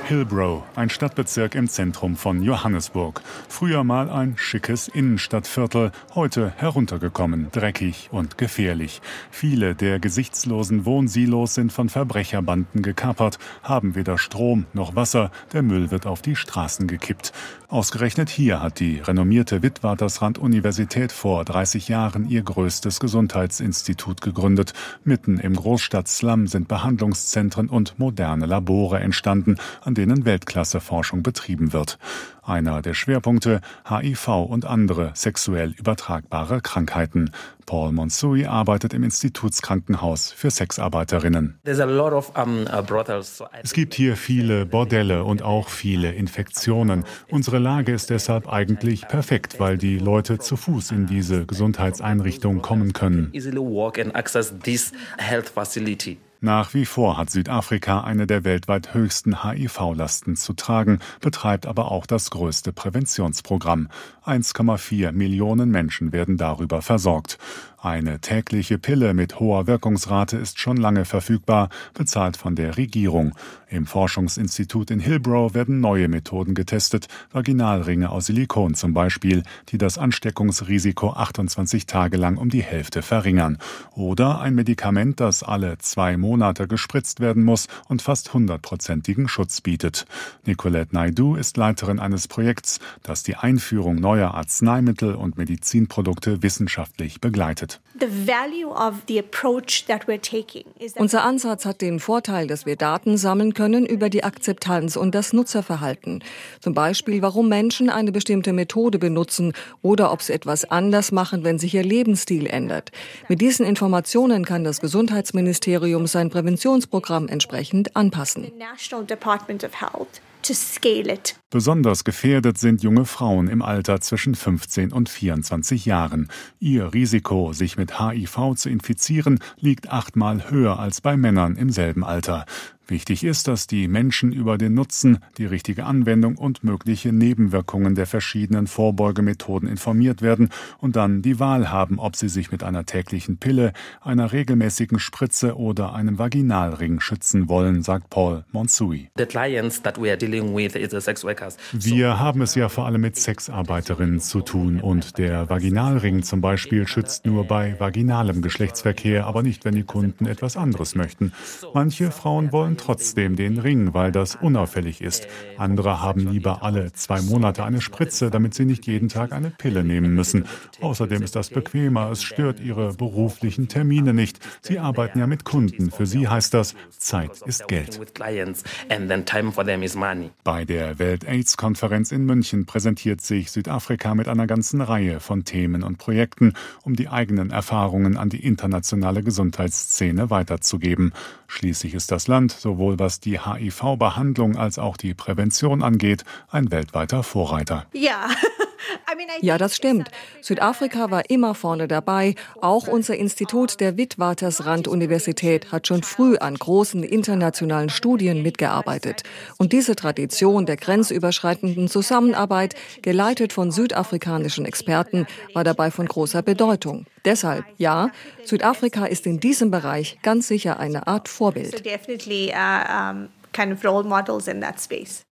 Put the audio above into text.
Hillbrow, ein Stadtbezirk im Zentrum von Johannesburg. Früher mal ein schickes Innenstadtviertel, heute heruntergekommen, dreckig und gefährlich. Viele der gesichtslosen Wohnsilos sind von Verbrecherbanden gekapert, haben weder Strom noch Wasser, der Müll wird auf die Straßen gekippt. Ausgerechnet hier hat die renommierte Witwatersrand-Universität vor 30 Jahren ihr größtes Gesundheitsinstitut gegründet. Mitten im Großstadtslum sind Behandlungszentren und moderne Labore entstanden, an denen Weltklasse-Forschung betrieben wird. Einer der Schwerpunkte: HIV und andere sexuell übertragbare Krankheiten. Paul Monsui arbeitet im Institutskrankenhaus für Sexarbeiterinnen. Es gibt hier viele Bordelle und auch viele Infektionen. Unsere Lage ist deshalb eigentlich perfekt, weil die Leute zu Fuß in diese Gesundheitseinrichtung kommen können. Nach wie vor hat Südafrika eine der weltweit höchsten HIV-Lasten zu tragen, betreibt aber auch das größte Präventionsprogramm. 1,4 Millionen Menschen werden darüber versorgt. Eine tägliche Pille mit hoher Wirkungsrate ist schon lange verfügbar, bezahlt von der Regierung. Im Forschungsinstitut in Hillbrow werden neue Methoden getestet, Vaginalringe aus Silikon zum Beispiel, die das Ansteckungsrisiko 28 Tage lang um die Hälfte verringern. Oder ein Medikament, das alle 2 Monate gespritzt werden muss und fast 100%igen Schutz bietet. Nicolette Naidoo ist Leiterin eines Projekts, das die Einführung neuer Arzneimittel und Medizinprodukte wissenschaftlich begleitet. Unser Ansatz hat den Vorteil, dass wir Daten sammeln können über die Akzeptanz und das Nutzerverhalten. Zum Beispiel, warum Menschen eine bestimmte Methode benutzen oder ob sie etwas anders machen, wenn sich ihr Lebensstil ändert. Mit diesen Informationen kann das Gesundheitsministerium sein Präventionsprogramm entsprechend anpassen. Besonders gefährdet sind junge Frauen im Alter zwischen 15 und 24 Jahren. Ihr Risiko, sich mit HIV zu infizieren, liegt 8-mal höher als bei Männern im selben Alter. Wichtig ist, dass die Menschen über den Nutzen, die richtige Anwendung und mögliche Nebenwirkungen der verschiedenen Vorbeugemethoden informiert werden und dann die Wahl haben, ob sie sich mit einer täglichen Pille, einer regelmäßigen Spritze oder einem Vaginalring schützen wollen, sagt Paul Monsui. Wir haben es ja vor allem mit Sexarbeiterinnen zu tun und der Vaginalring zum Beispiel schützt nur bei vaginalem Geschlechtsverkehr, aber nicht, wenn die Kunden etwas anderes möchten. Manche Frauen wollen trotzdem den Ring, weil das unauffällig ist. Andere haben lieber alle 2 Monate eine Spritze, damit sie nicht jeden Tag eine Pille nehmen müssen. Außerdem ist das bequemer, es stört ihre beruflichen Termine nicht. Sie arbeiten ja mit Kunden. Für sie heißt das, Zeit ist Geld. Bei der Welt-AIDS-Konferenz in München präsentiert sich Südafrika mit einer ganzen Reihe von Themen und Projekten, um die eigenen Erfahrungen an die internationale Gesundheitsszene weiterzugeben. Schließlich ist das Land, sowohl was die HIV-Behandlung als auch die Prävention angeht, ein weltweiter Vorreiter. Ja, das stimmt. Südafrika war immer vorne dabei. Auch unser Institut der Witwatersrand-Universität hat schon früh an großen internationalen Studien mitgearbeitet. Und diese Tradition der grenzüberschreitenden Zusammenarbeit, geleitet von südafrikanischen Experten, war dabei von großer Bedeutung. Deshalb, ja, Südafrika ist in diesem Bereich ganz sicher eine Art Vorbild.